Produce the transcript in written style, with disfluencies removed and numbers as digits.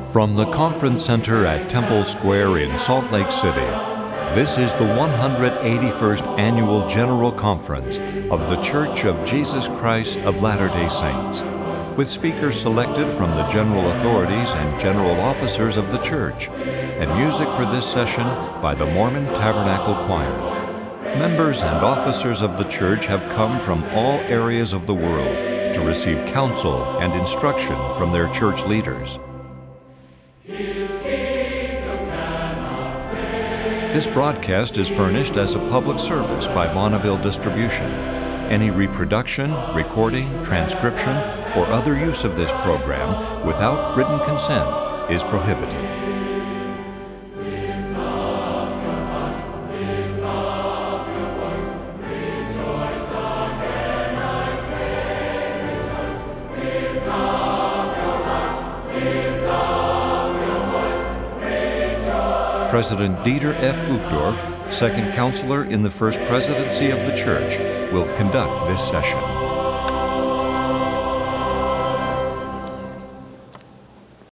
From the Conference Center at Temple Square in Salt Lake City, this is the 181st Annual General Conference of The Church of Jesus Christ of Latter-day Saints, with speakers selected from the general authorities and general officers of the church, and music for this session by the Mormon Tabernacle Choir. Members and officers of the church have come from all areas of the world to receive counsel and instruction from their church leaders. This broadcast is furnished as a public service by Bonneville Distribution. Any reproduction, recording, transcription, or other use of this program without written consent is prohibited. President Dieter F. Uchtdorf, second counselor in the First Presidency of the Church, will conduct this session.